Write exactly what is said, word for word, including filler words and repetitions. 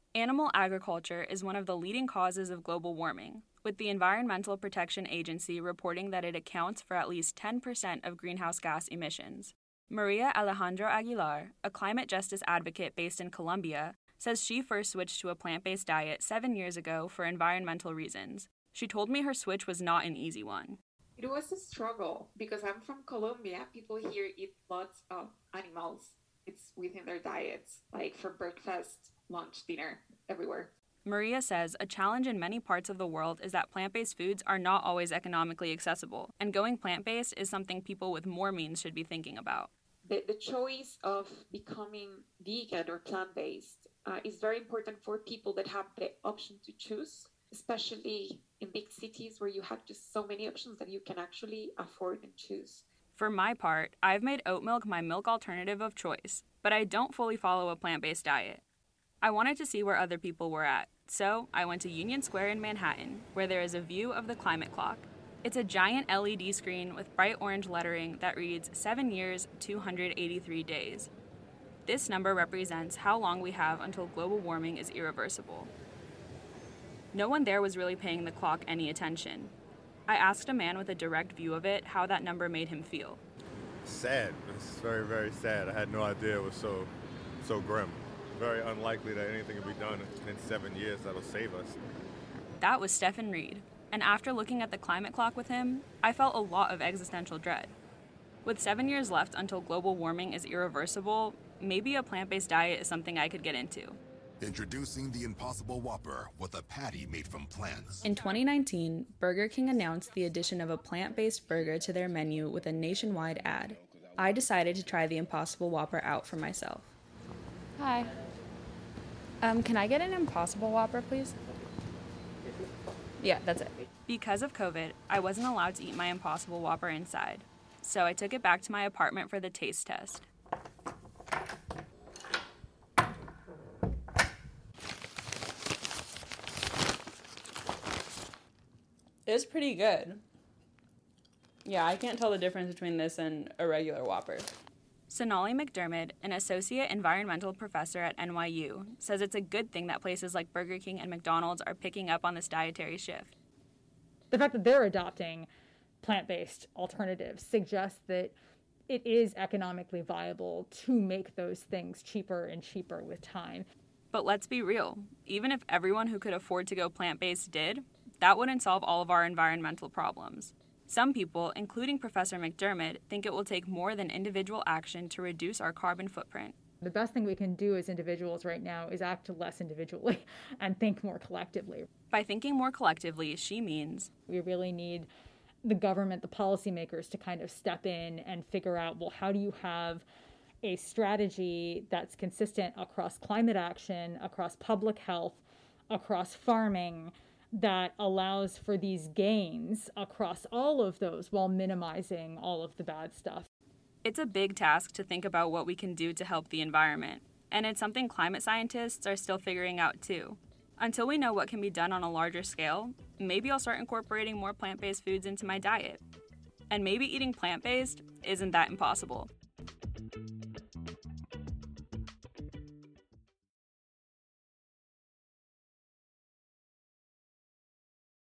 Animal agriculture is one of the leading causes of global warming, with the Environmental Protection Agency reporting that it accounts for at least ten percent of greenhouse gas emissions. Maria Alejandro Aguilar, a climate justice advocate based in Colombia, says she first switched to a plant-based diet seven years ago for environmental reasons. She told me her switch was not an easy one. It was a struggle because I'm from Colombia. People here eat lots of animals. It's within their diets, like for breakfast, lunch, dinner, everywhere. Maria says a challenge in many parts of the world is that plant-based foods are not always economically accessible, and going plant-based is something people with more means should be thinking about. The, the choice of becoming vegan or plant-based uh, is very important for people that have the option to choose, especially in big cities where you have just so many options that you can actually afford and choose. For my part, I've made oat milk my milk alternative of choice, but I don't fully follow a plant-based diet. I wanted to see where other people were at, so I went to Union Square in Manhattan, where there is a view of the climate clock. It's a giant L E D screen with bright orange lettering that reads seven years, two hundred eighty-three days. This number represents how long we have until global warming is irreversible. No one there was really paying the clock any attention. I asked a man with a direct view of it how that number made him feel. Sad. It's very, very sad. I had no idea it was so, so grim. Very unlikely that anything will be done in seven years that'll save us. That was Stephen Reed, and after looking at the climate clock with him, I felt a lot of existential dread. With seven years left until global warming is irreversible, maybe a plant-based diet is something I could get into. Introducing the Impossible Whopper with a patty made from plants. In twenty nineteen, Burger King announced the addition of a plant-based burger to their menu with a nationwide ad. I decided to try the Impossible Whopper out for myself. Hi. Um, can I get an Impossible Whopper, please? Yeah, that's it. Because of COVID, I wasn't allowed to eat my Impossible Whopper inside, so I took it back to my apartment for the taste test. It's pretty good. Yeah, I can't tell the difference between this and a regular Whopper. Sonali McDermott, an associate environmental professor at N Y U, says it's a good thing that places like Burger King and McDonald's are picking up on this dietary shift. The fact that they're adopting plant-based alternatives suggests that it is economically viable to make those things cheaper and cheaper with time. But let's be real. Even if everyone who could afford to go plant-based did, that wouldn't solve all of our environmental problems. Some people, including Professor McDermott, think it will take more than individual action to reduce our carbon footprint. The best thing we can do as individuals right now is act less individually and think more collectively. By thinking more collectively, she means we really need the government, the policymakers, to kind of step in and figure out, well, how do you have a strategy that's consistent across climate action, across public health, across farming, that allows for these gains across all of those while minimizing all of the bad stuff. It's a big task to think about what we can do to help the environment, and it's something climate scientists are still figuring out too. Until we know what can be done on a larger scale, maybe I'll start incorporating more plant-based foods into my diet. And maybe eating plant-based isn't that impossible.